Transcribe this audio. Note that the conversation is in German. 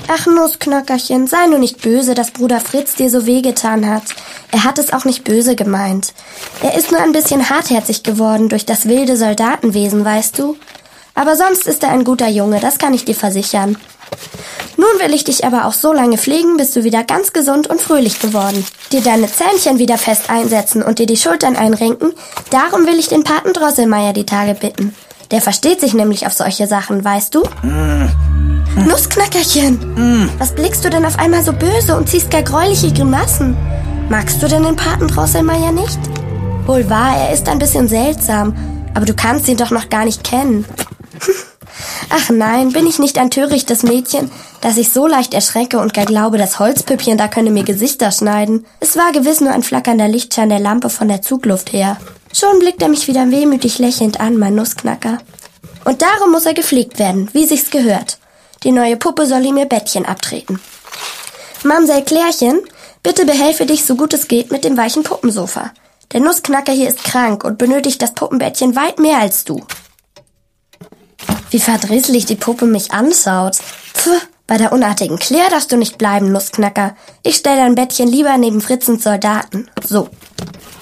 Ach, Nussknackerchen, sei nur nicht böse, dass Bruder Fritz dir so wehgetan hat. Er hat es auch nicht böse gemeint. Er ist nur ein bisschen hartherzig geworden durch das wilde Soldatenwesen, weißt du? Aber sonst ist er ein guter Junge, das kann ich dir versichern. Nun will ich dich aber auch so lange pflegen, bis du wieder ganz gesund und fröhlich geworden. Dir deine Zähnchen wieder fest einsetzen und dir die Schultern einrenken, darum will ich den Paten Drosselmeier die Tage bitten. Der versteht sich nämlich auf solche Sachen, weißt du? Nussknackerchen, was blickst du denn auf einmal so böse und ziehst gar gräuliche Grimassen? Magst du denn den Paten Drosselmeier nicht? Wohl wahr, er ist ein bisschen seltsam, aber du kannst ihn doch noch gar nicht kennen. Ach nein, bin ich nicht ein törichtes Mädchen, dass ich so leicht erschrecke und gar glaube, das Holzpüppchen da könne mir Gesichter schneiden. Es war gewiss nur ein flackernder Lichtschein der Lampe von der Zugluft her. Schon blickt er mich wieder wehmütig lächelnd an, mein Nussknacker. Und darum muss er gepflegt werden, wie sich's gehört. Die neue Puppe soll ihm ihr Bettchen abtreten. Mamsell Klärchen, bitte behelfe dich, so gut es geht, mit dem weichen Puppensofa. Der Nussknacker hier ist krank und benötigt das Puppenbettchen weit mehr als du. Wie verdrießlich die Puppe mich anschaut. Pfuh, bei der unartigen Claire darfst du nicht bleiben, Nussknacker. Ich stell dein Bettchen lieber neben Fritzens Soldaten. So.